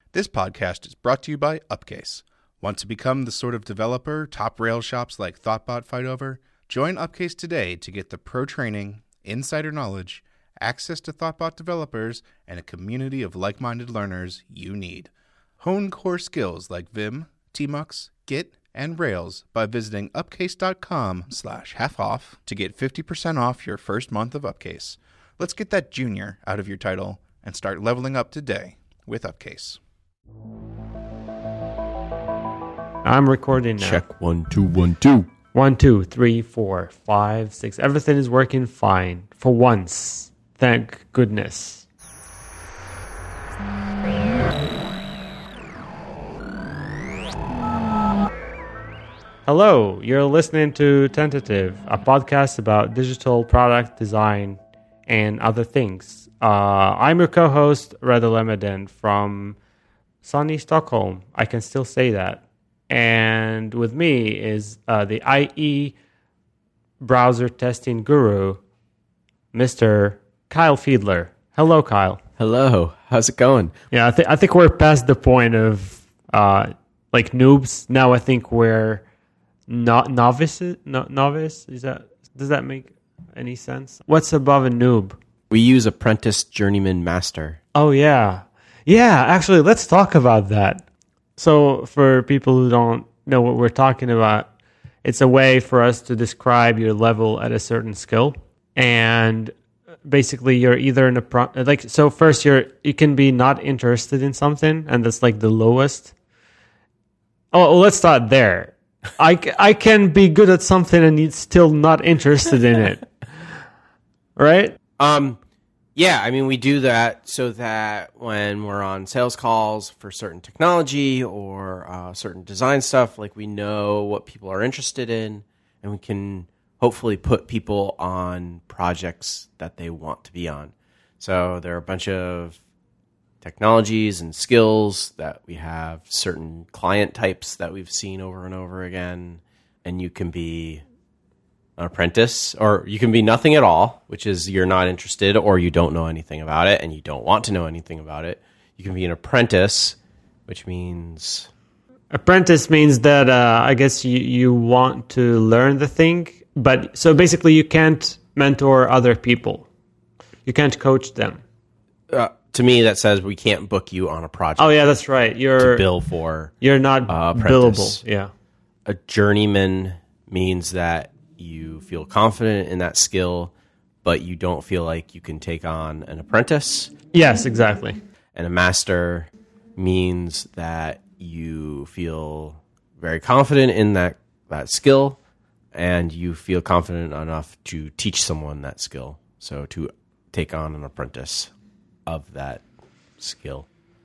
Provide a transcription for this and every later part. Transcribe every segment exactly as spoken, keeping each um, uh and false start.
This podcast is brought to you by Upcase. Want to become the sort of developer top Rails shops like Thoughtbot fight over? Join Upcase today to get the pro training, insider knowledge, access to Thoughtbot developers, and a community of like-minded learners you need. Hone core skills like Vim, Tmux, Git, and Rails by visiting upcase.com slash half off to get fifty percent off your first month of Upcase. Let's get that junior out of your title and start leveling up today with Upcase. I'm recording now. Check one, two, one, two. One, two, three, four, five, six. Everything is working fine. For once. Thank goodness. Hello, you're listening to Tentative, a podcast about digital product design and other things. Uh, I'm your co-host, Reda Lemeden from sunny Stockholm. I can still say that. And with me is uh, the I E browser testing guru, Mister Kyle Fiedler. Hello, Kyle. Hello. How's it going? Yeah, I, th- I think we're past the point of uh, like noobs. Now I think we're no- novices. No- novice? Is that does that make any sense? What's above a noob? We use apprentice, journeyman, master. Oh, yeah. Yeah, actually, let's talk about that. So for people who don't know what we're talking about, it's a way for us to describe your level at a certain skill. And basically, you're either in a... Pro- like So first, you're you can be not interested in something, and that's like the lowest. Oh, well, let's start there. I, I can be good at something and still not interested in it. Right? Um, yeah, I mean, we do that so that when we're on sales calls for certain technology or uh, certain design stuff, like we know what people are interested in, and we can hopefully put people on projects that they want to be on. So there are a bunch of technologies and skills that we have, certain client types that we've seen over and over again, and you can be an apprentice, or you can be nothing at all, which is you're not interested or you don't know anything about it and you don't want to know anything about it. You can be an apprentice, which means... Apprentice means that uh, I guess you, you want to learn the thing, but so basically you can't mentor other people. You can't coach them. Uh, to me, that says we can't book you on a project. Oh, yeah, that's right. You're to bill for. You're not uh, billable. Yeah. A journeyman means that you feel confident in that skill, but you don't feel like you can take on an apprentice. Yes, exactly. And a master means that you feel very confident in that, that skill, and you feel confident enough to teach someone that skill. So to take on an apprentice of that skill.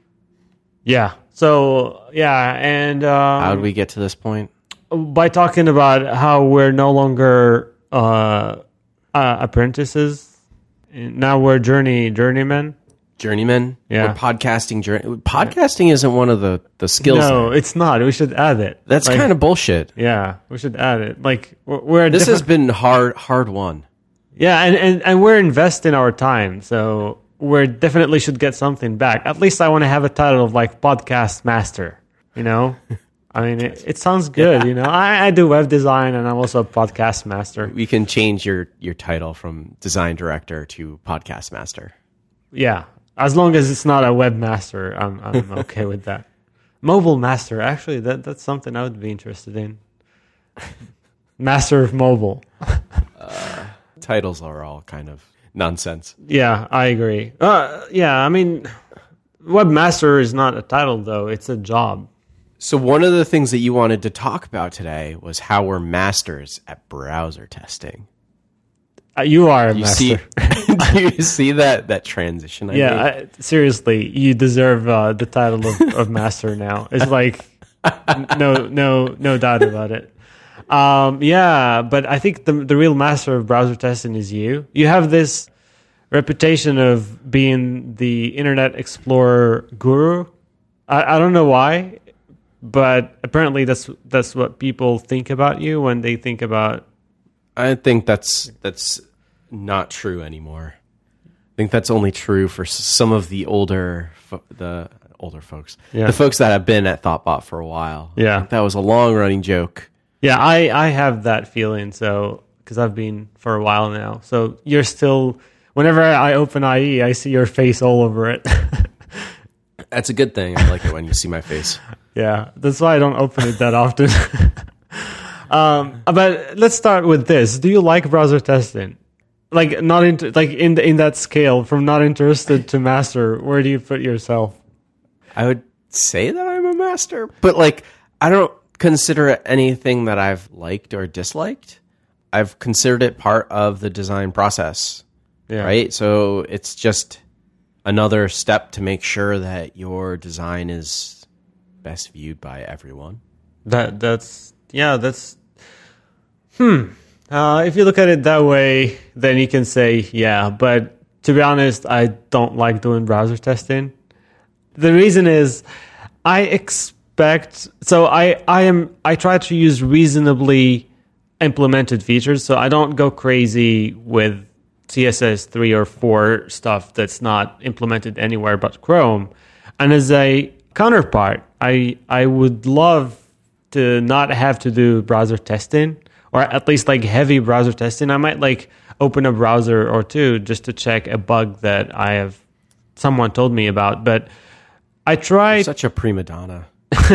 Yeah. So, yeah, and... Um, how did we get to this point? By talking about how we're no longer uh, uh, apprentices. Now we're journey journeymen. Journeymen? Yeah. We're podcasting. Journey- podcasting isn't one of the, the skills. No, there. it's not. We should add it. That's like, kind of bullshit. Yeah, we should add it. Like, we're, we're This different- has been hard, hard won. Yeah, and, and, and we're investing our time, so we definitely should get something back. At least I want to have a title of like podcast master, you know? I mean, it, it sounds good, you know? I, I do web design, and I'm also a podcast master. We can change your, your title from design director to podcast master. Yeah, as long as it's not a webmaster, I'm I'm okay with that. Mobile master, actually, that that's something I would be interested in. Master of mobile. uh, titles are all kind of nonsense. Yeah, I agree. Uh, yeah, I mean, webmaster is not a title, though. It's a job. So one of the things that you wanted to talk about today was how we're masters at browser testing. Uh, you are a you master. See, do you see that that transition? I yeah, I, seriously, you deserve uh, the title of, of master now. It's like no, no, no doubt about it. Um, yeah, but I think the the real master of browser testing is you. You have this reputation of being the Internet Explorer guru. I, I don't know why, but apparently that's that's what people think about you when they think about. I think that's that's not true anymore. I think that's only true for some of the older the older folks, Yeah. the folks that have been at Thoughtbot for a while. Yeah. That was a long running joke. Yeah, I, I have that feeling, so because I've been for a while now. So you're still, whenever I open I E, I see your face all over it. That's a good thing. I like it when you see my face. Yeah, that's why I don't open it that often. um, but let's start with this. Do you like browser testing? Like not into like in the, in that scale from not interested to master, where do you put yourself? I would say that I'm a master, but like I don't consider it anything that I've liked or disliked. I've considered it part of the design process, Yeah. right? So it's just another step to make sure that your design is best viewed by everyone. That that's yeah, that's hmm. Uh, if you look at it that way, then you can say yeah. But to be honest, I don't like doing browser testing. The reason is I expect so I I am I try to use reasonably implemented features, so I don't go crazy with C S S three or four stuff that's not implemented anywhere but Chrome. And as a counterpart, I I would love to not have to do browser testing, or at least like heavy browser testing. I might like open a browser or two just to check a bug that I have someone told me about, but I tried. Such a prima donna.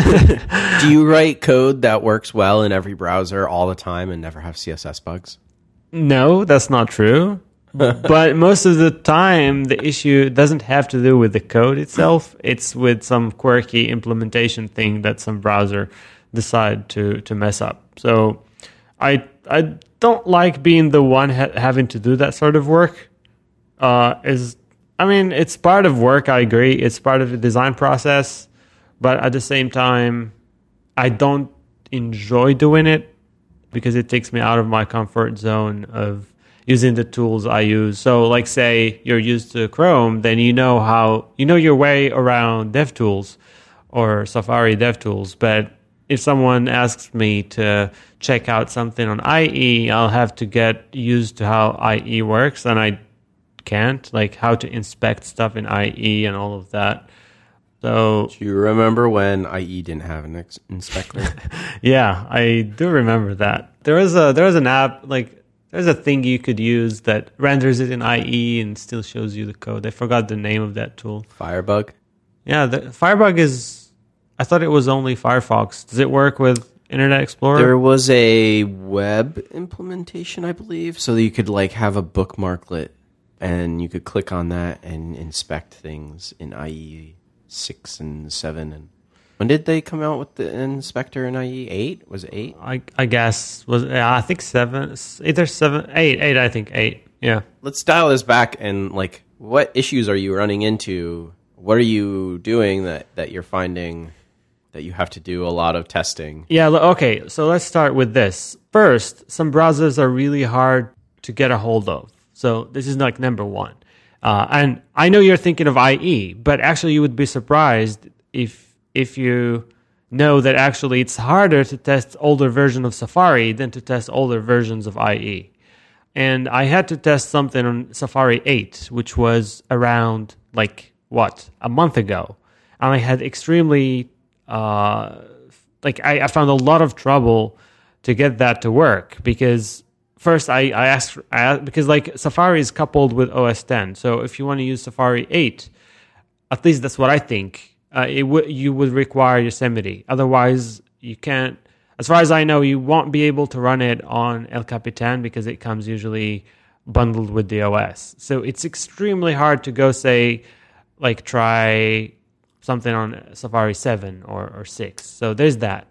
Do you write code that works well in every browser all the time and never have C S S bugs? No, that's not true. But most of the time, the issue doesn't have to do with the code itself. It's with some quirky implementation thing that some browser decide to, to mess up. So I I don't like being the one ha- having to do that sort of work. Uh, is I mean, it's part of work. I agree. It's part of the design process. But at the same time, I don't enjoy doing it because it takes me out of my comfort zone of using the tools I use. So like say you're used to Chrome, then you know how you know your way around DevTools or Safari DevTools. But if someone asks me to check out something on I E, I'll have to get used to how I E works, and I can't, like how to inspect stuff in I E and all of that. So Do you remember when I E didn't have an ex- inspector? yeah, I do remember that. There was a there was an app, like there's a thing you could use that renders it in I E and still shows you the code. I forgot the name of that tool. Firebug? Yeah, the Firebug is, I thought it was only Firefox. Does it work with Internet Explorer? There was a web implementation, I believe, so that you could like have a bookmarklet and you could click on that and inspect things in I E six and seven. And when did they come out with the inspector in I E? eight? Was it eight? I I guess was yeah, I think seven, either seven, eight, eight. I think eight. Yeah. Let's dial this back and like, what issues are you running into? What are you doing that, that you're finding that you have to do a lot of testing? Yeah. l- Okay. So let's start with this. First, some browsers are really hard to get a hold of. So this is like number one. Uh, and I know you're thinking of I E, but actually you would be surprised if if you know that actually it's harder to test older version of Safari than to test older versions of I E. And I had to test something on Safari eight, which was around like what, a month ago. And I had extremely uh, like I, I found a lot of trouble to get that to work because first, I, I, asked, I asked, because like Safari is coupled with O S ten. So if you want to use Safari eight, at least that's what I think, uh, it w- you would require Yosemite. Otherwise, you can't, as far as I know, you won't be able to run it on El Capitan because it comes usually bundled with the O S. So it's extremely hard to go say, like try something on Safari seven or, or six. So there's that.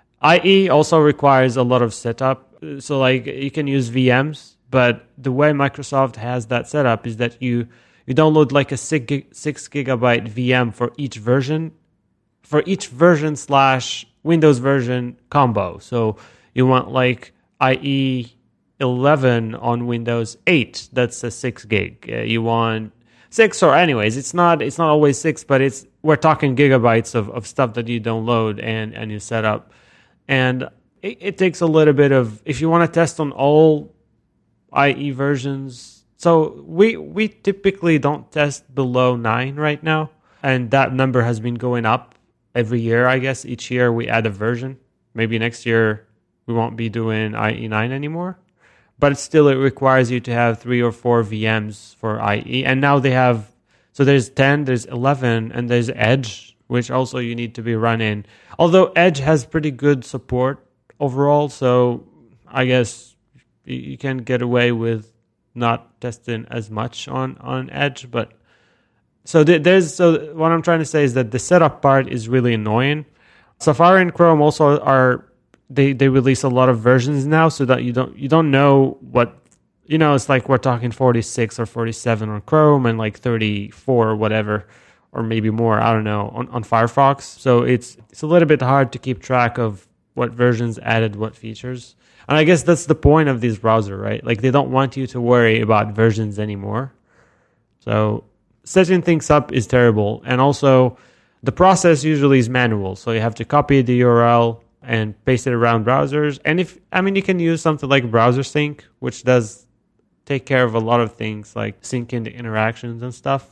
I E also requires a lot of setup. So like you can use V Ms, but the way Microsoft has that set up is that you you download like a six, gig, six gigabyte V M for each version, for each version slash Windows version combo. So you want like I E eleven on Windows eight, that's a six gig. Uh, you want six, or anyways, it's not it's not always six, but it's we're talking gigabytes of, of stuff that you download and, and you set up. And it, it takes a little bit of, if you want to test on all I E versions. So we we typically don't test below nine right now. and that number has been going up every year, I guess. Each year we add a version. Maybe next year we won't be doing I E nine anymore. But still, it requires you to have three or four V Ms for I E. And now they have, so there's ten, there's eleven, and there's Edge, which also you need to be running. Although Edge has pretty good support overall, so I guess you can get away with not testing as much on, on Edge. But so there's, so what I'm trying to say is that the setup part is really annoying. Safari and Chrome also are, they, they release a lot of versions now, so that you don't you don't know what, you know, it's like we're talking forty-six or forty-seven on Chrome and like thirty-four or whatever, or maybe more, I don't know, on, on Firefox. So it's it's a little bit hard to keep track of what versions added what features. And I guess that's the point of this browser, right? Like they don't want you to worry about versions anymore. So setting things up is terrible. And also the process usually is manual. So you have to copy the U R L and paste it around browsers. And if, I mean, you can use something like Browser Sync, which does take care of a lot of things like syncing the interactions and stuff.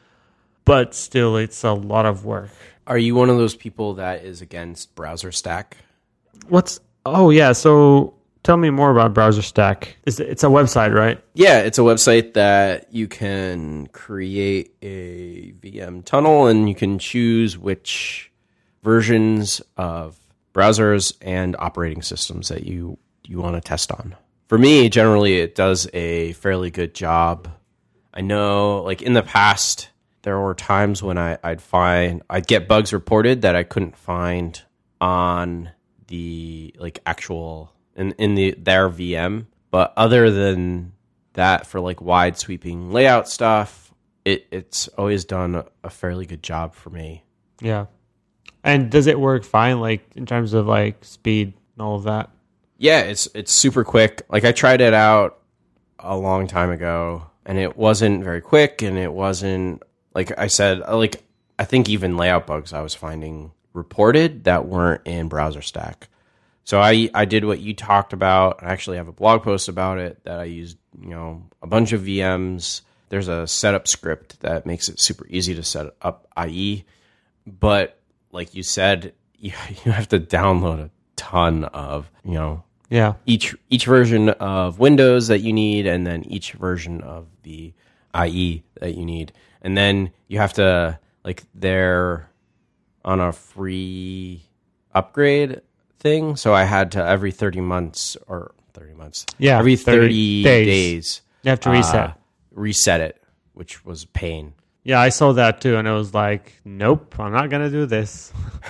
But still, it's a lot of work. Are you one of those people that is against Browser Stack? What's, oh yeah, so tell me more about Browser Stack. It's, it's a website, right? Yeah, it's a website that you can create a V M tunnel and you can choose which versions of browsers and operating systems that you, you want to test on. For me, generally, it does a fairly good job. I know, like in the past, there were times when I, I'd find, I'd get bugs reported that I couldn't find on the like actual, in, in the their V M. But other than that, for like wide sweeping layout stuff, it, it's always done a, a fairly good job for me. Yeah. And does it work fine, like in terms of like speed and all of that? Yeah, it's it's super quick. Like I tried it out a long time ago, and it wasn't very quick, and it wasn't, like I said, like I think even layout bugs I was finding reported that weren't in Browser Stack. So I I did what you talked about. I actually have a blog post about it that I used, you know, a bunch of V Ms. There's a setup script that makes it super easy to set up I E, but like you said, you, you have to download a ton of, you know, yeah, each each version of Windows that you need, and then each version of the I E that you need. And then you have to, like, they're on a free upgrade thing. So I had to, every thirty months, or thirty months, yeah, every thirty, thirty days, days, you have to reset. Uh, reset it, which was a pain. Yeah, I saw that too, and I was like, nope, I'm not going to do this.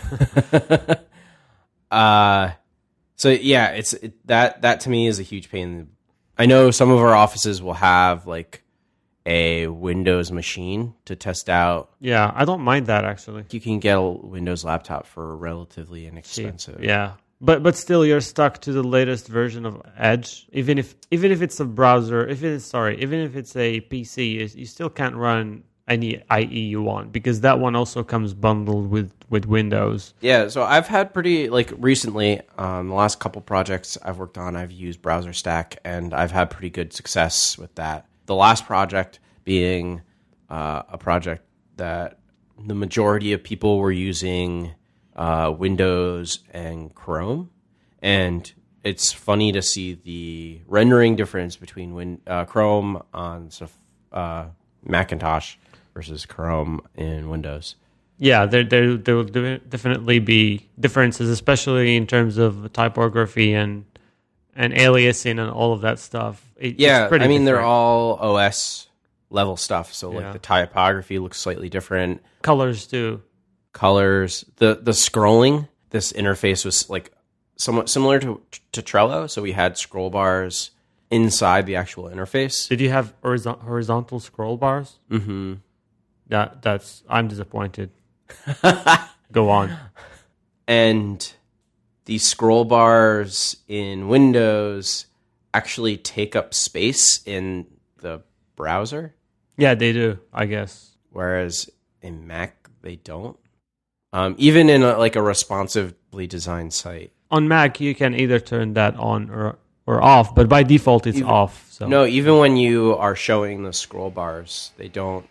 uh, so, yeah, it's it, that that to me is a huge pain. I know some of our offices will have, like, a Windows machine to test out. Yeah, I don't mind that, actually. You can get a Windows laptop for relatively inexpensive. Yeah, but but still, you're stuck to the latest version of Edge. Even if even if it's a browser, if it's sorry, even if it's a P C, you, you still can't run any I E you want, because that one also comes bundled with, with Windows. Yeah, so I've had pretty, like recently, um, the last couple projects I've worked on, I've used Browser Stack, and I've had pretty good success with that. The last project being uh, a project that the majority of people were using uh, Windows and Chrome, and it's funny to see the rendering difference between Win- uh, Chrome on uh, Macintosh versus Chrome in Windows. Yeah, there there there will definitely be differences, especially in terms of typography and and aliasing and all of that stuff. It, yeah, it's pretty I mean, different. they're all O S level stuff, so like Yeah. the typography looks slightly different. Colors too. Colors, the the scrolling, this interface was like somewhat similar to to Trello, so we had scroll bars inside the actual interface. Did you have horizon- horizontal scroll bars? Mm-hmm. That that's I'm disappointed. Go on. And the scroll bars in Windows actually take up space in the browser, Yeah, they do, I guess. whereas in Mac they don't. Um, even in a, like a responsively designed site. On Mac, you can either turn that on or or off, but by default, it's Even- off. So No, even when you are showing the scroll bars, they don't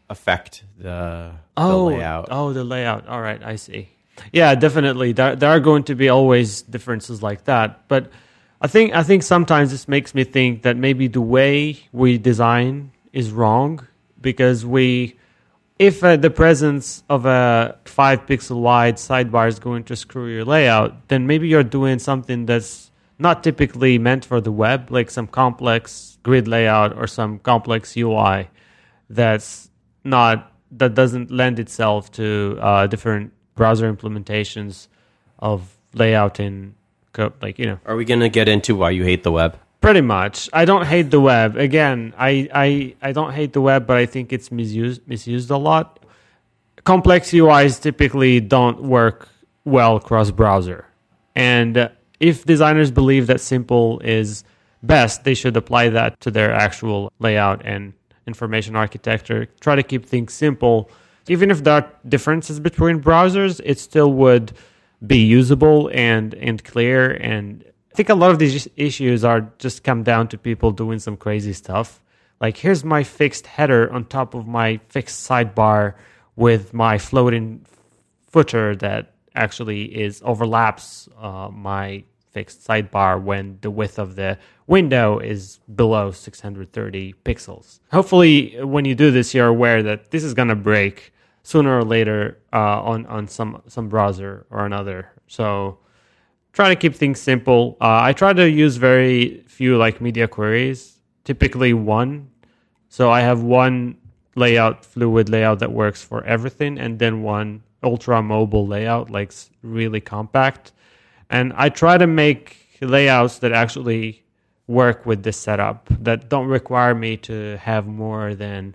affect the, oh, the layout. Oh, the layout. All right, I see. Yeah, definitely. There, there are going to be always differences like that. But I think I think sometimes this makes me think that maybe the way we design is wrong, because we, if uh, the presence of a five pixel wide sidebar is going to screw your layout, then maybe you're doing something that's not typically meant for the web, like some complex grid layout or some complex U I that's not that doesn't lend itself to uh, different browser implementations of layout in co- like you know. Are we going to get into why you hate the web? Pretty much. I don't hate the web. Again, I, I, I don't hate the web, but I think it's misused misused a lot. Complex U Is typically don't work well cross-browser. And uh, if designers believe that simple is best, they should apply that to their actual layout and information architecture. Try to keep things simple. Even if there are differences between browsers, it still would be usable and, and clear. And I think a lot of these issues are just come down to people doing some crazy stuff. Like, here's my fixed header on top of my fixed sidebar with my floating footer that actually is overlaps uh, my fixed sidebar when the width of the window is below six hundred thirty pixels. Hopefully, when you do this, you're aware that this is going to break sooner or later uh, on, on some, some browser or another. So try to keep things simple. Uh, I try to use very few like media queries, typically one. So I have one layout, fluid layout that works for everything, and then one ultra mobile layout, like really compact. And I try to make layouts that actually work with this setup, that don't require me to have more than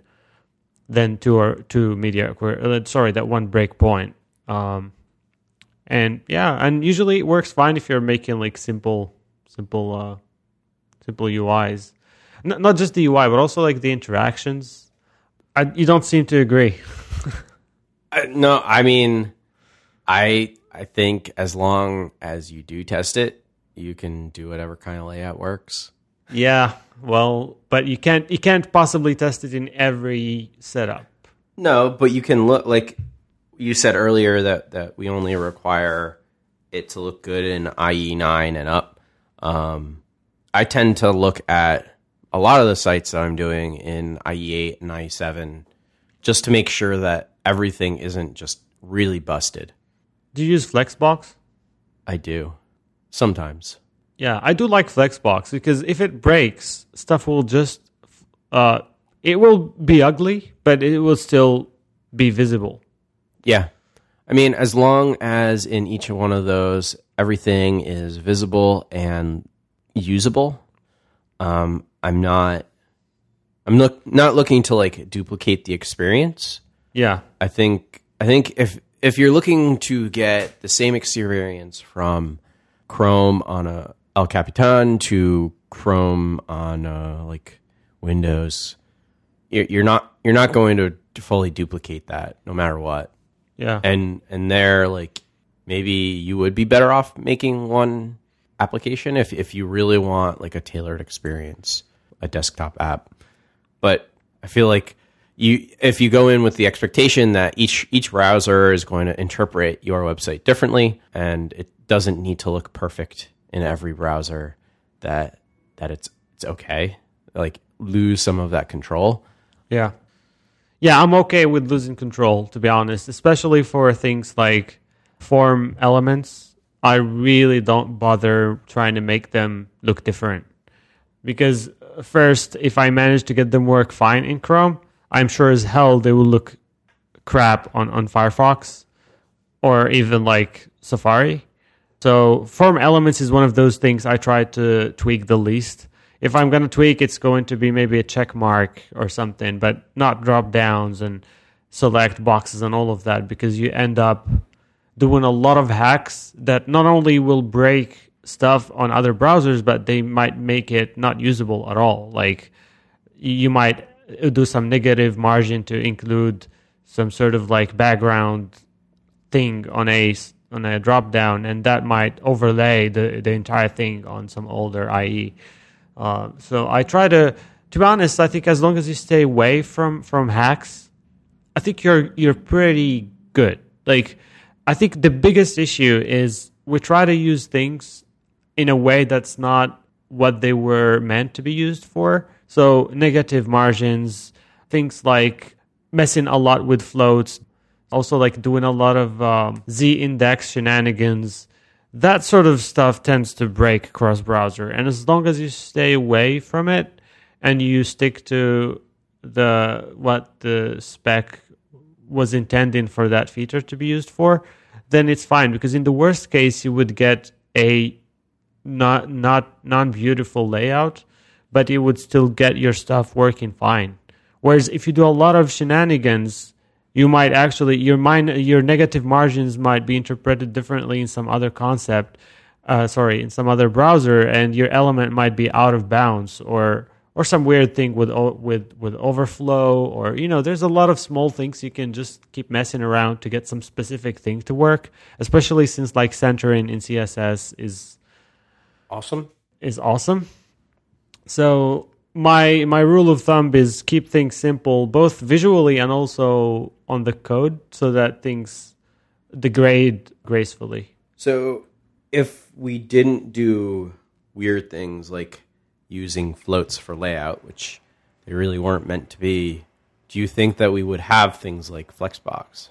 than two or two media query. Sorry, that one breakpoint. Um, and yeah, and usually it works fine if you're making like simple, simple, uh, simple U Is. N- not just the U I, but also like the interactions. I, you don't seem to agree. uh, no, I mean, I I think as long as you do test it, you can do whatever kind of layout works. Yeah, well, but you can't you can't possibly test it in every setup. No, but you can look, like you said earlier, that, that we only require it to look good in I E nine and up. Um, I tend to look at a lot of the sites that I'm doing in I E eight and I E seven just to make sure that everything isn't just really busted. Do you use Flexbox? I do. Sometimes. Yeah, I do like Flexbox because if it breaks, stuff will just, uh, it will be ugly, but it will still be visible. Yeah. I mean, as long as in each one of those, everything is visible and usable, um, I'm not, I'm look, not looking to like duplicate the experience. Yeah. I think, I think if, if you're looking to get the same experience from Chrome on a El Capitan to Chrome on uh, like Windows, you're, you're not you're not going to fully duplicate that no matter what. Yeah, and and there, like, maybe you would be better off making one application if if you really want like a tailored experience, a desktop app. But I feel like you if you go in with the expectation that each each browser is going to interpret your website differently, and it doesn't need to look perfect in every browser, that that it's it's okay. Like, lose some of that control. Yeah. Yeah, I'm okay with losing control, to be honest, especially for things like form elements. I really don't bother trying to make them look different. Because first, if I manage to get them work fine in Chrome, I'm sure as hell they will look crap on, on Firefox or even like Safari. So form elements is one of those things I try to tweak the least. If I'm going to tweak, it's going to be maybe a check mark or something, but not drop downs and select boxes and all of that, because you end up doing a lot of hacks that not only will break stuff on other browsers, but they might make it not usable at all. Like, you might do some negative margin to include some sort of like background thing on a on a drop down, and that might overlay the, the entire thing on some older I E. Uh, so I try to, to be honest, I think as long as you stay away from, from hacks, I think you're you're pretty good. Like, I think the biggest issue is we try to use things in a way that's not what they were meant to be used for. So negative margins, things like messing a lot with floats, also like doing a lot of um, Z-index shenanigans. That sort of stuff tends to break cross-browser. And as long as you stay away from it and you stick to the what the spec was intending for that feature to be used for, then it's fine. Because in the worst case, you would get a not not non-beautiful layout, but you would still get your stuff working fine. Whereas if you do a lot of shenanigans, you might actually your mind your negative margins might be interpreted differently in some other concept, uh, sorry, in some other browser, and your element might be out of bounds or or some weird thing with with with overflow, or you know, there's a lot of small things you can just keep messing around to get some specific thing to work. Especially since like centering in C S S is awesome. Is awesome. So my my rule of thumb is keep things simple, both visually and also on the code, so that things degrade gracefully. So if we didn't do weird things like using floats for layout, which they really weren't meant to be, do you think that we would have things like Flexbox?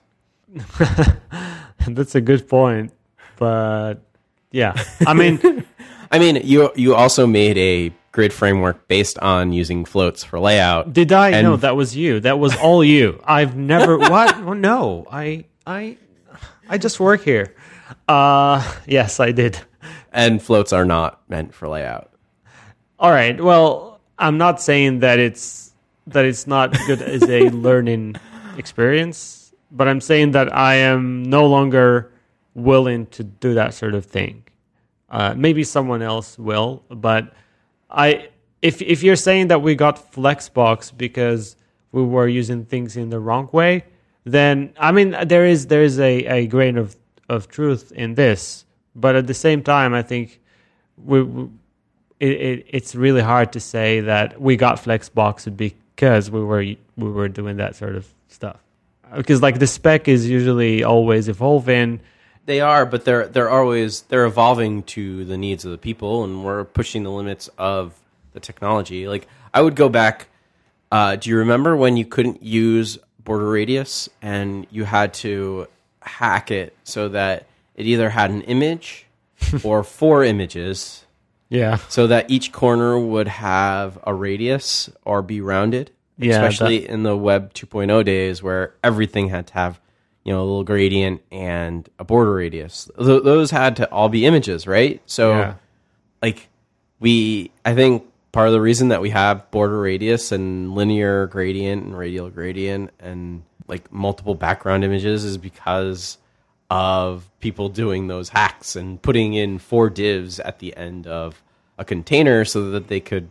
That's a good point. But yeah, I mean... I mean, you you also made a grid framework based on using floats for layout. Did I? And No, that was you. That was all you. I've never... What? Oh, no, I I I just work here. Uh, yes, I did. And floats are not meant for layout. All right. Well, I'm not saying that it's that it's not good as a learning experience, but I'm saying that I am no longer willing to do that sort of thing. Uh, maybe someone else will, but I if if you're saying that we got Flexbox because we were using things in the wrong way, then I mean there is there is a, a grain of, of truth in this, but at the same time, I think we, we it, it it's really hard to say that we got Flexbox because we were we were doing that sort of stuff, because like the spec is usually always evolving. They are, but they're they're always they're evolving to the needs of the people, and we're pushing the limits of the technology. Like I would go back. Uh, do you remember when you couldn't use border radius and you had to hack it so that it either had an image or four images? Yeah. So that each corner would have a radius or be rounded. Yeah, especially that... in the Web two point oh days where everything had to have, you know, a little gradient and a border radius. Th- those had to all be images, right? So, yeah. like, we, I think part of the reason that we have border radius and linear gradient and radial gradient and, like, multiple background images is because of people doing those hacks and putting in four divs at the end of a container so that they could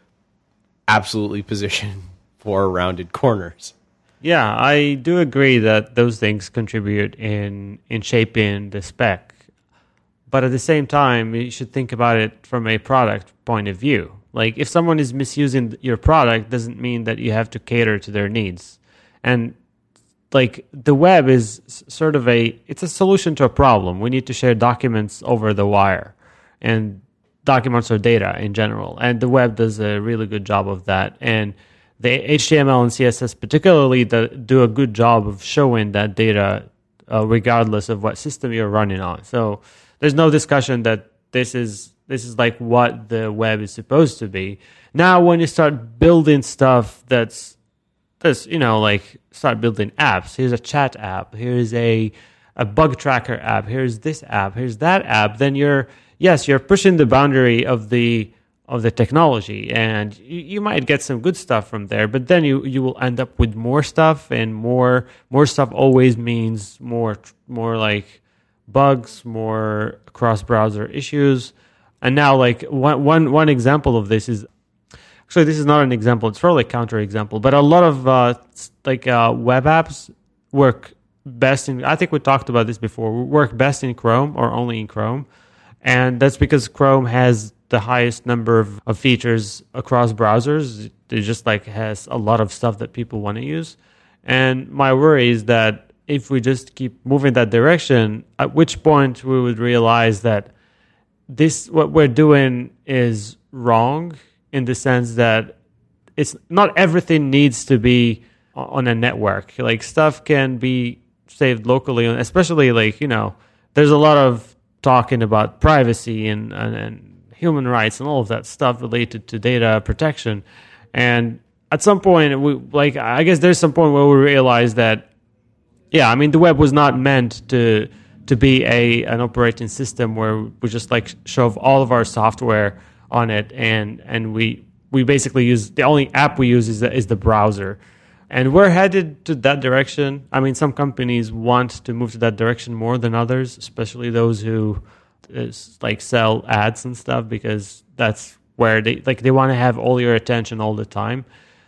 absolutely position four rounded corners. Yeah, I do agree that those things contribute in in shaping the spec. But at the same time, you should think about it from a product point of view. Like, if someone is misusing your product, doesn't mean that you have to cater to their needs. And, like, the web is sort of a... It's a solution to a problem. We need to share documents over the wire. And documents are data in general. And the web does a really good job of that. And the H T M L and C S S particularly do a good job of showing that data uh, regardless of what system you're running on. So there's no discussion that this is this is like what the web is supposed to be. Now when you start building stuff that's, that's you know, like start building apps. Here's a chat app. Here's a, a bug tracker app. Here's this app. Here's that app. Then you're, yes, you're pushing the boundary of the of the technology, and you, you might get some good stuff from there, but then you, you will end up with more stuff, and more more stuff always means more more like bugs, more cross-browser issues. And now, like one one one example of this is actually this is not an example; it's probably a counter-example. But a lot of uh, like uh, web apps work best in. I think we talked about this before. Work best in Chrome or only in Chrome, and that's because Chrome has the highest number of, of features across browsers. It just like has a lot of stuff that people want to use. And my worry is that if we just keep moving that direction, at which point we would realize that this, what we're doing is wrong in the sense that it's not everything needs to be on a network. Like stuff can be saved locally, especially like, you know, there's a lot of talking about privacy and, and, and human rights and all of that stuff related to data protection. And at some point, we like I guess there's some point where we realize that, yeah, I mean, the web was not meant to to be a an operating system where we just like shove all of our software on it, and and we we basically use the only app we use is the, is the browser. And we're headed to that direction. I mean, some companies want to move to that direction more than others, especially those who uh, like sell ads and stuff, because that's where they like they want to have all your attention all the time.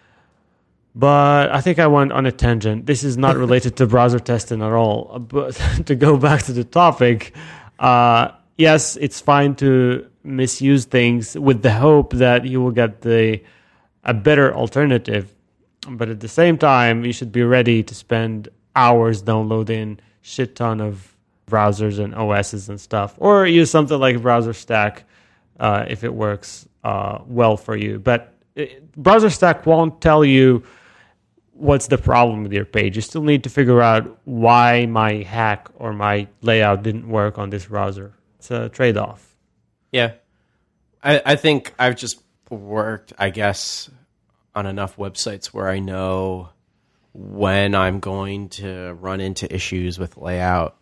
But I think I went on a tangent. This is not related to browser testing at all. But to go back to the topic, uh, yes, it's fine to misuse things with the hope that you will get the a better alternative. But at the same time, you should be ready to spend hours downloading shit ton of browsers and O Ss and stuff, or use something like BrowserStack uh, if it works uh, well for you. But it, BrowserStack won't tell you what's the problem with your page. You still need to figure out why my hack or my layout didn't work on this browser. It's a trade-off. Yeah. I, I think I've just worked, I guess, on enough websites where I know when I'm going to run into issues with layout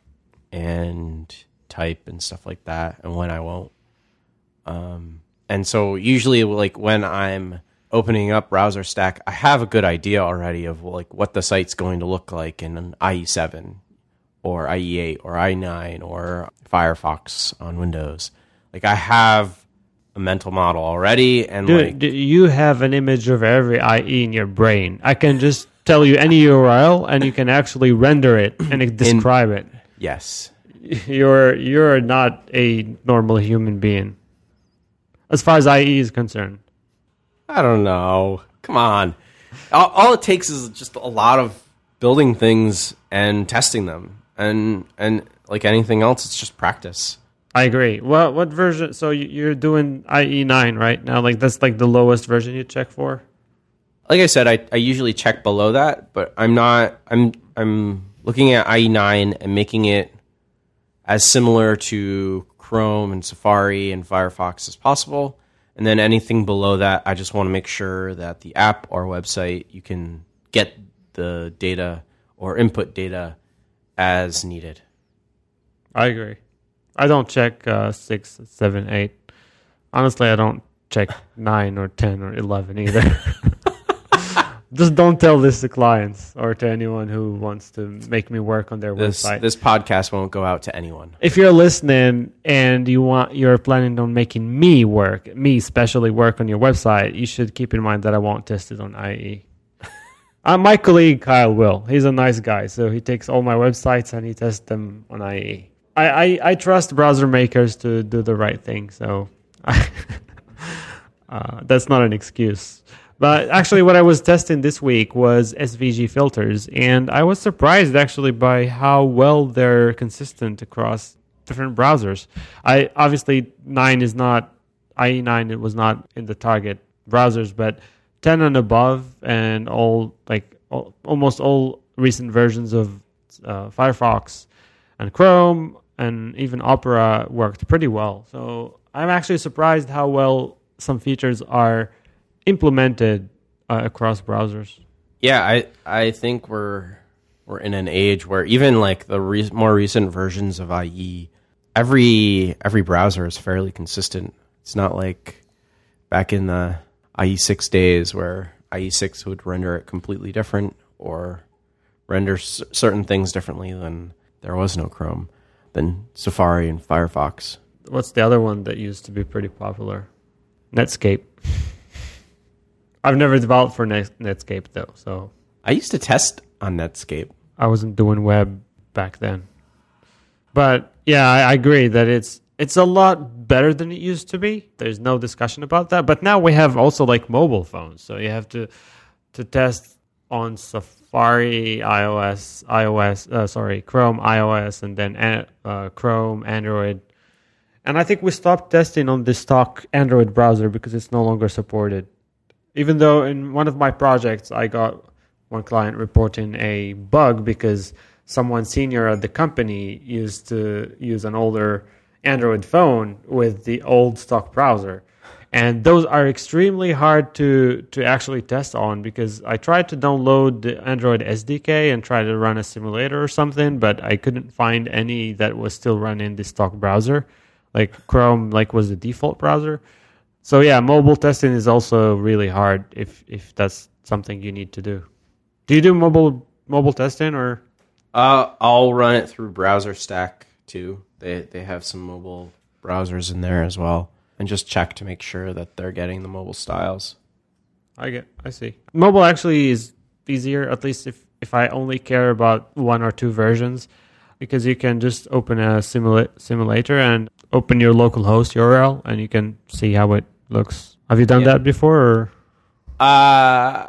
and type and stuff like that, and when I won't. Um, and so usually, like when I'm opening up BrowserStack, I have a good idea already of like what the site's going to look like in an I E seven or I E eight or I nine or Firefox on Windows. Like I have a mental model already, and Dude, like do you have an image of every I E in your brain. I can just tell you any U R L, and you can actually render it and describe in, it. Yes, you're you're not a normal human being, as far as I E is concerned. I don't know. Come on, all, all it takes is just a lot of building things and testing them, and and like anything else, it's just practice. I agree. Well, what version? So you're doing I E nine right now? Like that's like the lowest version you check for? Like I said, I, I usually check below that, but I'm not. I'm I'm looking at I E nine and making it as similar to Chrome and Safari and Firefox as possible. And then anything below that, I just want to make sure that the app or website, you can get the data or input data as needed. I agree. I don't check uh, six, seven, eight. Honestly, I don't check nine or ten or eleven either. Just don't tell this to clients or to anyone who wants to make me work on their this, website. This podcast won't go out to anyone. If you're listening and you want, you're planning on making me work, me especially work on your website, you should keep in mind that I won't test it on I E. uh, my colleague Kyle will. He's a nice guy, so he takes all my websites and he tests them on I E. I, I, I trust browser makers to do the right thing, so I, uh, that's not an excuse. But actually what I was testing this week was S V G filters, and I was surprised actually by how well they're consistent across different browsers. I obviously nine is not, I E nine, it was not in the target browsers, but ten and above and all, like all, almost all recent versions of uh, Firefox and Chrome and even Opera worked pretty well. So I'm actually surprised how well some features are implemented uh, across browsers. Yeah, I I think we're we're in an age where even like the re- more recent versions of I E, every every browser is fairly consistent. It's not like back in the I E six days where I E six would render it completely different or render c- certain things differently than there was no Chrome, than Safari and Firefox. What's the other one that used to be pretty popular? Netscape. I've never developed for Net- Netscape though, so I used to test on Netscape. I wasn't doing web back then. But yeah, I, I agree that it's it's a lot better than it used to be. There's no discussion about that. But now we have also like mobile phones, so you have to to test on Safari, iOS, iOS, uh, sorry, Chrome, iOS, and then uh, Chrome, Android. And I think we stopped testing on the stock Android browser because it's no longer supported. Even though in one of my projects, I got one client reporting a bug because someone senior at the company used to use an older Android phone with the old stock browser. And those are extremely hard to, to actually test on because I tried to download the Android S D K and try to run a simulator or something, but I couldn't find any that was still running the stock browser. Like Chrome like was the default browser. So yeah, mobile testing is also really hard if, if that's something you need to do. Do you do mobile mobile testing or? Uh, I'll run it through BrowserStack too. They they have some mobile browsers in there as well, and just check to make sure that they're getting the mobile styles. I get, I see. Mobile actually is easier, at least if, if I only care about one or two versions, because you can just open a simula- simulator and open your local host U R L, and you can see how it looks. Have you done yeah. that before? Or? Uh,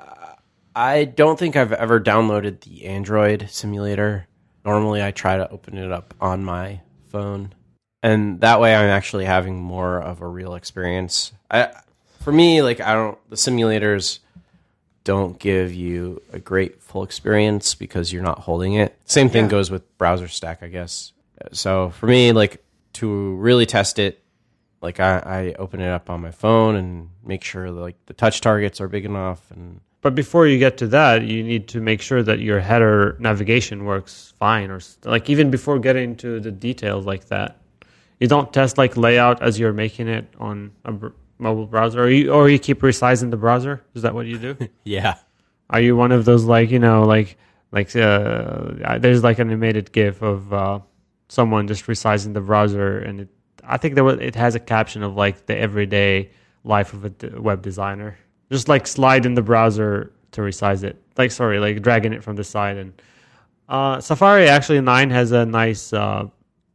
I don't think I've ever downloaded the Android simulator. Normally, I try to open it up on my phone, and that way I'm actually having more of a real experience. I, for me, like I don't, the simulators don't give you a great full experience because you're not holding it. Same thing Yeah. goes with BrowserStack, I guess. So for me, like to really test it, like I, I open it up on my phone and make sure like the touch targets are big enough. And But before you get to that, you need to make sure that your header navigation works fine, or like even before getting to the details like that. You don't test like layout as you're making it on a br- mobile browser, or you or you keep resizing the browser. Is that what you do? yeah, Are you one of those like you know like like uh, there's like an animated GIF of uh, someone just resizing the browser, and it, I think there was, it has a caption of like the everyday life of a d- web designer. Just like slide in the browser to resize it. Like, sorry, like dragging it from the side. And uh, Safari actually nine has a nice uh,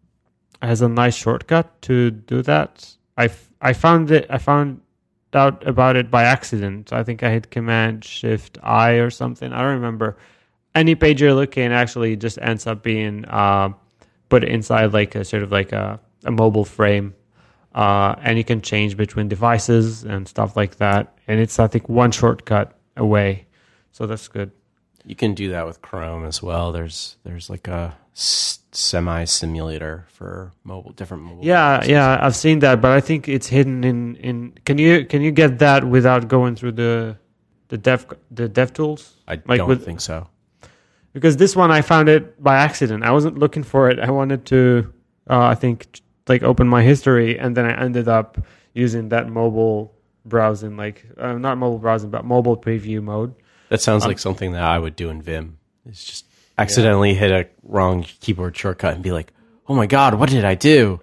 has a nice shortcut to do that. I, f- I found it. I found out about it by accident. I think I hit Command Shift I or something. I don't remember. Any page you're looking actually just ends up being uh, put inside like a sort of like a, a mobile frame. Uh, and you can change between devices and stuff like that. And it's, I think, one shortcut away. So that's good. you can do that with Chrome as well. There's there's like a s- semi simulator for mobile, different mobile. Yeah, devices. yeah, I've seen that, but I think it's hidden in, in. Can you can you get that without going through the the dev the dev tools? I like don't with, think so. Because this one I found it by accident. I wasn't looking for it. I wanted to, uh, I think, like open my history, and then I ended up using that mobile browsing, like uh, not mobile browsing, but mobile preview mode. That sounds Um, like something that I would do in Vim. It's just accidentally hit a wrong keyboard shortcut and be like, "Oh my god, what did I do?"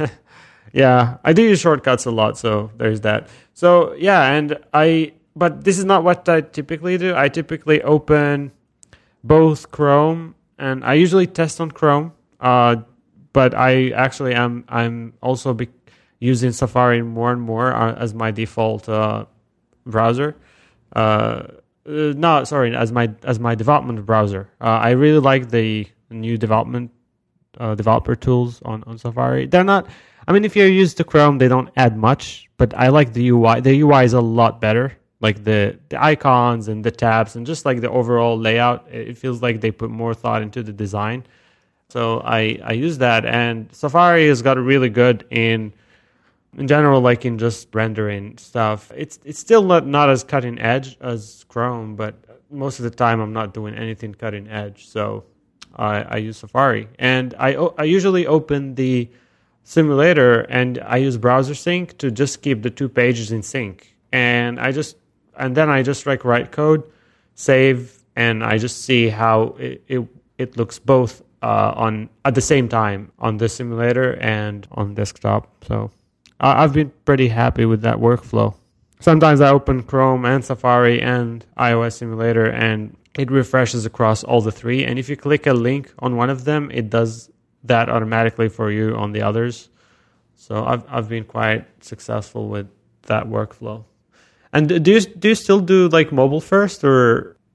Yeah, I do use shortcuts a lot, so there's that. So yeah, and I, but this is not what I typically do. I typically open both Chrome, and I usually test on Chrome. Uh, but I actually am I'm also be using Safari more and more uh, as my default uh, browser. Uh, uh, no, sorry, as my as my development browser. Uh, I really like the new development uh, developer tools on, on Safari. They're not. I mean, if you're used to Chrome, they don't add much, but I like the U I. The U I is a lot better. Like the, the icons and the tabs and just like the overall layout, it feels like they put more thought into the design. So I, I use that, and Safari has got really good in in general, like in just rendering stuff. It's it's still not, not as cutting edge as Chrome, but most of the time I'm not doing anything cutting edge. So I, I use Safari, and I I usually open the simulator and I use Browser Sync to just keep the two pages in sync, and I just and then I just like write code, save, and I just see how it it, it looks both uh, on at the same time on the simulator and on desktop. So uh, I've been pretty happy with that workflow. Sometimes I open Chrome and Safari and iOS simulator, and it refreshes across all the three. And if you click a link on one of them, it does that automatically for you on the others. So I've I've been quite successful with that workflow. And do you do you still do like mobile first, or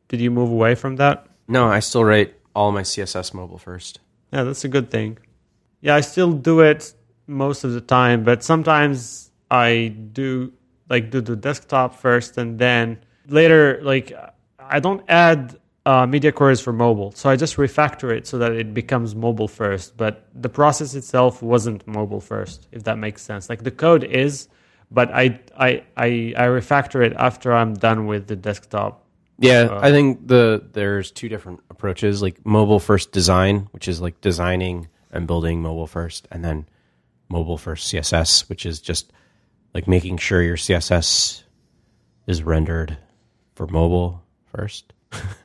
did you move away from that? No, I still write all my C S S mobile first. Yeah, that's a good thing. Yeah, I still do it most of the time, but sometimes I do like do the desktop first, and then later, like I don't add uh, media queries for mobile, so I just refactor it so that it becomes mobile first. But the process itself wasn't mobile first, if that makes sense. Like the code is, but I I I, I refactor it after I'm done with the desktop. Yeah, Uh, I think the there's two different approaches, like mobile first design, which is like designing and building mobile first, and then mobile first C S S, which is just like making sure your C S S is rendered for mobile first.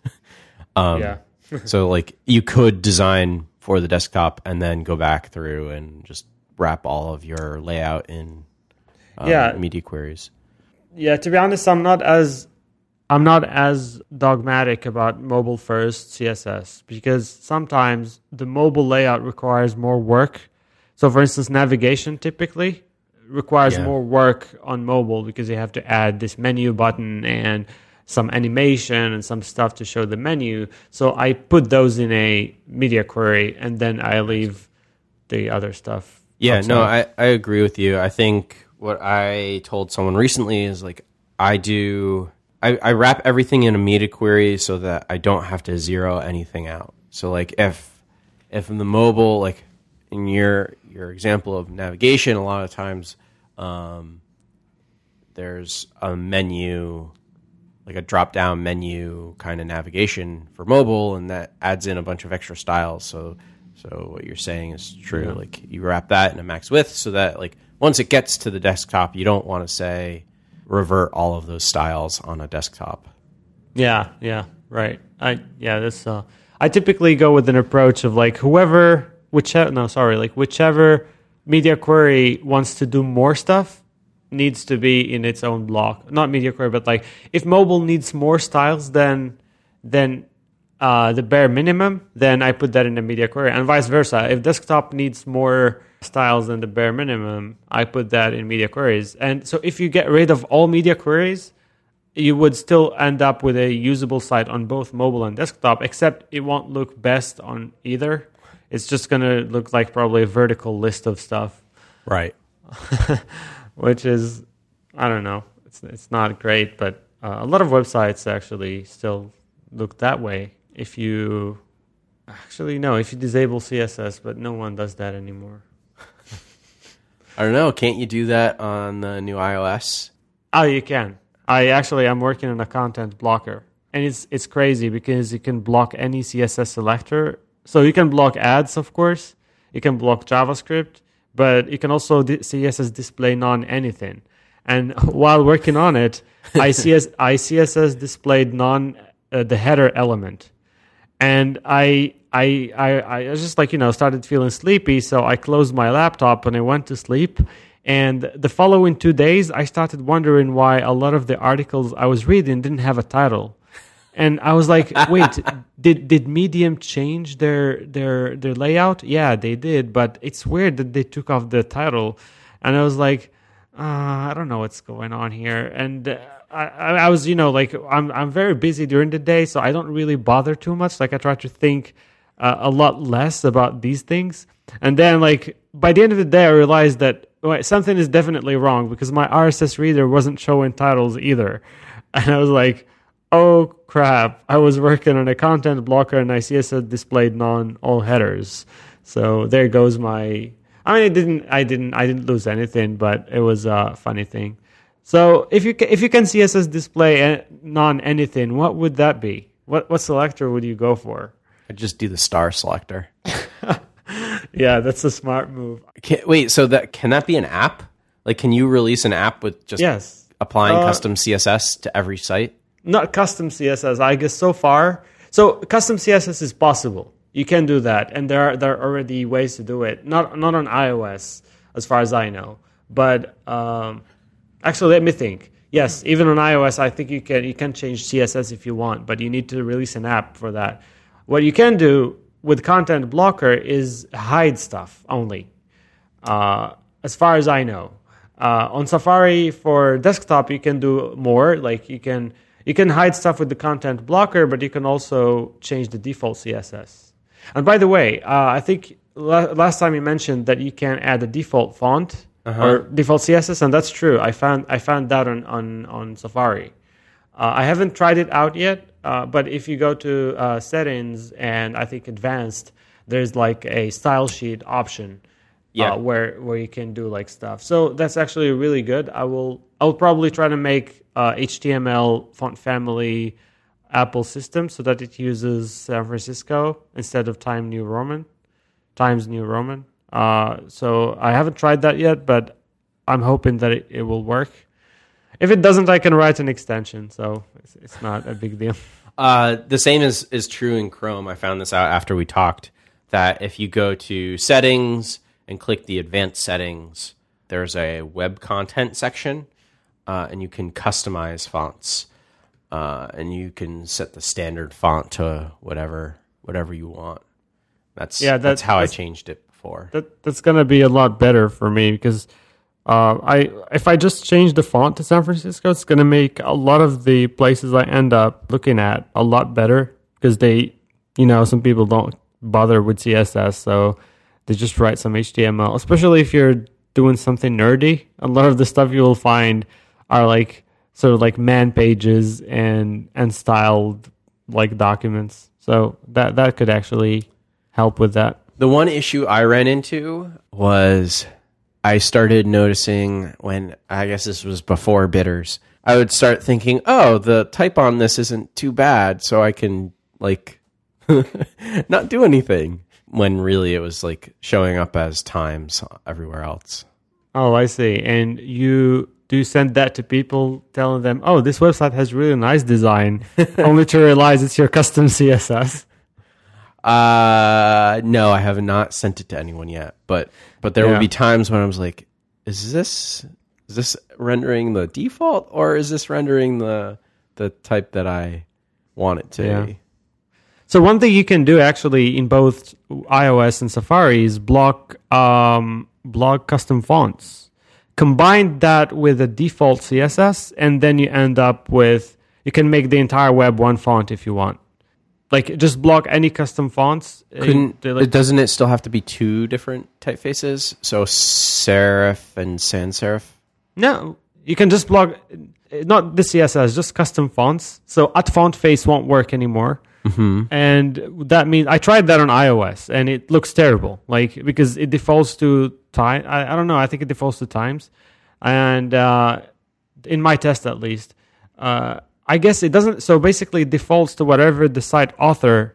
um, yeah. so like you could design for the desktop and then go back through and just wrap all of your layout in um, Yeah. media queries. Yeah, to be honest, I'm not as I'm not as dogmatic about mobile first C S S because sometimes the mobile layout requires more work. So for instance, navigation typically requires Yeah. more work on mobile because you have to add this menu button and some animation and some stuff to show the menu. So I put those in a media query and then I leave the other stuff. Yeah, outside. no, I, I agree with you. I think what I told someone recently is like I do I, I wrap everything in a media query so that I don't have to zero anything out. So like if if in the mobile, like in your your example of navigation, a lot of times um, there's a menu, like a drop down menu kind of navigation for mobile, and that adds in a bunch of extra styles. So so what you're saying is true. Yeah. Like you wrap that in a max width so that like once it gets to the desktop, you don't want to say revert all of those styles on a desktop. Yeah, yeah, right. I yeah, this uh I typically go with an approach of like whoever whichever no, sorry, like whichever media query wants to do more stuff needs to be in its own block. Not media query, but like if mobile needs more styles than than uh the bare minimum, then I put that in the media query. And vice versa. If desktop needs more styles than the bare minimum, I put that in media queries. And so if you get rid of all media queries, you would still end up with a usable site on both mobile and desktop, except it won't look best on either. It's just going to look like probably a vertical list of stuff, Right. which is, I don't know, it's it's not great, but uh, a lot of websites actually still look that way. If you, actually, no, if you disable C S S, but no one does that anymore. I don't know. Can't you do that on the new iOS? Oh, you can. I actually I'm working on a content blocker, and it's it's crazy because you can block any C S S selector. So you can block ads, of course. You can block JavaScript, but you can also di- C S S display non anything. And while working on it, I C S I C S S displayed non uh, the header element, and I. I, I I just like, you know, started feeling sleepy, so I closed my laptop and I went to sleep. And the following two days, I started wondering why a lot of the articles I was reading didn't have a title. And I was like, wait, did did Medium change their their their layout? Yeah, they did, but it's weird that they took off the title. And I was like, uh, I don't know what's going on here. And uh, I, I was, you know, like I'm I'm very busy during the day, so I don't really bother too much. Like I try to think Uh, a lot less about these things. And then like by the end of the day I realized that wait, something is definitely wrong because my R S S reader wasn't showing titles either. And I was like, oh crap, I was working on a content blocker and I C S S displayed non all headers. So there goes my I mean I didn't I didn't I didn't lose anything, but it was a funny thing. So if you can, if you can C S S display non anything, what would that be? What what selector would you go for? I just do the star selector. Yeah, that's a smart move. Can, wait, so that can that be an app? Like, can you release an app with just Yes. applying Uh, custom C S S to every site? Not custom C S S, I guess so far. So custom C S S is possible. You can do that, and there are there are already ways to do it. Not not on iOS, as far as I know. But um, actually, let me think. Yes, even on iOS, I think you can you can change C S S if you want, but you need to release an app for that. What you can do with Content Blocker is hide stuff only, uh, as far as I know. Uh, on Safari for desktop, you can do more. Like you can You can hide stuff with the content blocker, but you can also change the default C S S. And by the way, uh, I think la- last time you mentioned that you can add a default font uh-huh. or default C S S, and that's true. I found I found that on on, on Safari. Uh, I haven't tried it out yet, uh, but if you go to uh, settings and I think advanced, there's like a style sheet option yeah. uh, where where you can do like stuff. So that's actually really good. I will I'll probably try to make uh, H T M L font family Apple system so that it uses San Francisco instead of Time New Roman, Times New Roman. Uh, so I haven't tried that yet, but I'm hoping that it, it will work. If it doesn't, I can write an extension, so it's, it's not a big deal. Uh, the same is, is true in Chrome. I found this out after we talked, that if you go to settings and click the advanced settings, there's a web content section, uh, and you can customize fonts, uh, and you can set the standard font to whatever whatever you want. That's yeah, that, that's how that's, I changed it before. That That's going to be a lot better for me because... Uh, I if I just change the font to San Francisco, it's going to make a lot of the places I end up looking at a lot better because they, you know, some people don't bother with C S S, so they just write some H T M L. Especially if you're doing something nerdy, a lot of the stuff you will find are like sort of like man pages and and styled like documents. So that that could actually help with that. The one issue I ran into was I started noticing when, I guess this was before bidders, I would start thinking, oh, the type on this isn't too bad, so I can, like, not do anything. When really it was, like, showing up as times everywhere else. Oh, I see. And you do send that to people telling them, oh, this website has really nice design, only to realize it's your custom C S S? Uh, no, I have not sent it to anyone yet, but but there yeah. will be times when I was like, is this is this rendering the default or is this rendering the the type that I want it to yeah. be? So one thing you can do actually in both iOS and Safari is block um, block custom fonts. Combine that with a default C S S, and then you end up with, you can make the entire web one font if you want. Like, just block any custom fonts. Couldn't, like, doesn't it still have to be two different typefaces? So serif and sans serif? No, you can just block, not the C S S, just custom fonts. So at font face won't work anymore. Mm-hmm. And that means, I tried that on iOS, and it looks terrible. Like, because it defaults to time. I, I don't know, I think it defaults to times. And uh, in my test, at least, uh, I guess it doesn't, so basically it defaults to whatever the site author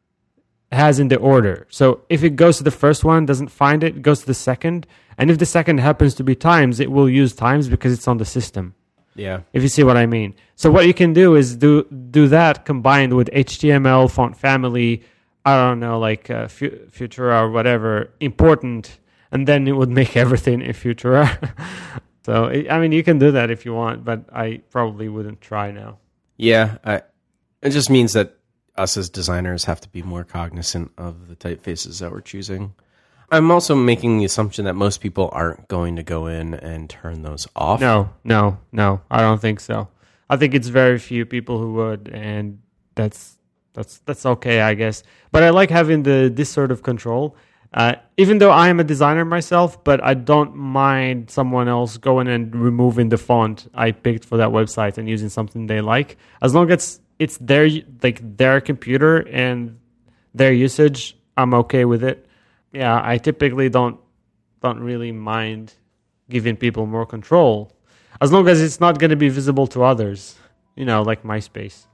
has in the order. So if it goes to the first one, doesn't find it, it goes to the second. And if the second happens to be times, it will use times because it's on the system. Yeah. If you see what I mean. So what you can do is do do that combined with H T M L, font family, I don't know, like uh, Futura or whatever, important, and then it would make everything in Futura. So, I mean, you can do that if you want, but I probably wouldn't try now. Yeah, I, it just means that us as designers have to be more cognizant of the typefaces that we're choosing. I'm also making the assumption that most people aren't going to go in and turn those off. No, no, no, I don't think so. I think it's very few people who would, and that's that's that's okay, I guess. But I like having the this sort of control. Uh, even though I am a designer myself, but I don't mind someone else going and removing the font I picked for that website and using something they like, as long as it's their like their computer and their usage. I'm okay with it. Yeah, I typically don't don't really mind giving people more control, as long as it's not going to be visible to others. You know, like MySpace.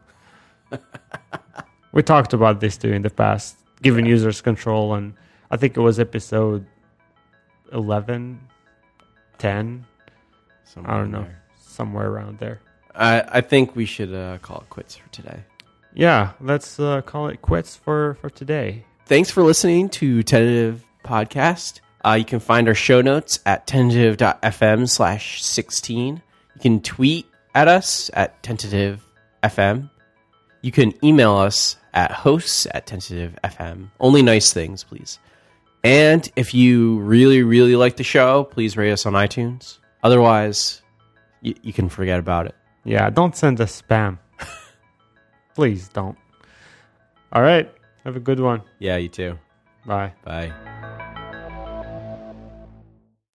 We talked about this too in the past, giving yeah. users control, and I think it was episode eleven, ten. Somewhere I don't know. There. Somewhere around there. I, I think we should uh, call it quits for today. Yeah, let's uh, call it quits for, for today. Thanks for listening to Tentative Podcast. Uh, you can find our show notes at tentative.fm slash 16. You can tweet at us at tentativefm. You can email us at hosts at tentativefm. Only nice things, please. And if you really, really like the show, please rate us on iTunes. Otherwise, you, you can forget about it. Yeah, don't send us spam. Please don't. All right. Have a good one. Yeah, you too. Bye. Bye.